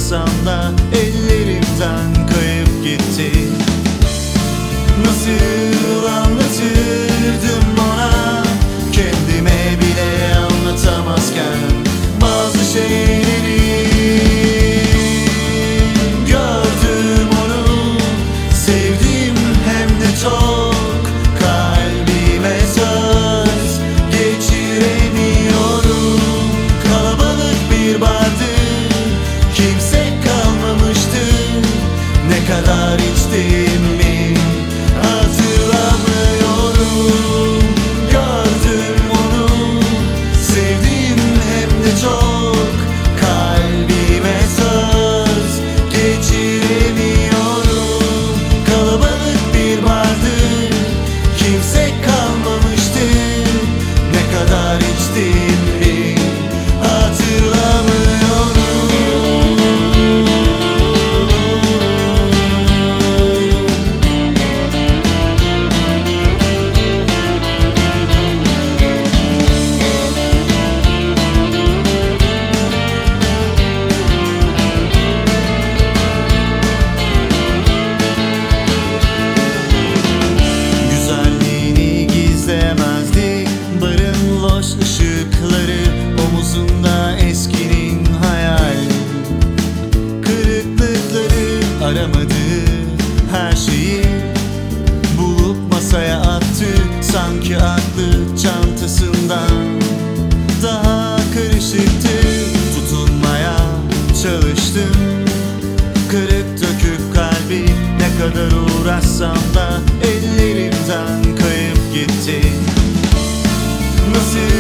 uğraşsam da ellerimden kayıp gitti. Nasıl anlatırdım ona, kendime bile anlatamazken bazı şeyleri. Gördüm onu, sevdim hem de çok. Kalbime söz geçiremiyorum. Kalabalık bir bardı, kimse kalmamıştı. Ne kadar içtiğimi hatırlamıyorum. Gördüm onu, sevdim hem de çok. Kalbime söz geçiremiyorum. Kalabalık bir bardı, kimse kalmamıştı. Ne kadar içtiğimi güzelliğini gizleyemezdi. Barın loş ışıkları, omuzunda eskinin hayali. Kırıklıkları aramadı, her şeyi bulup masaya attı. Sanki aklı çantasından daha karışıktı. Tutunmaya çalıştım, kırık dökük kalbi. Ne kadar uğraşsam da ellerimden kayıp gitti. Nasıl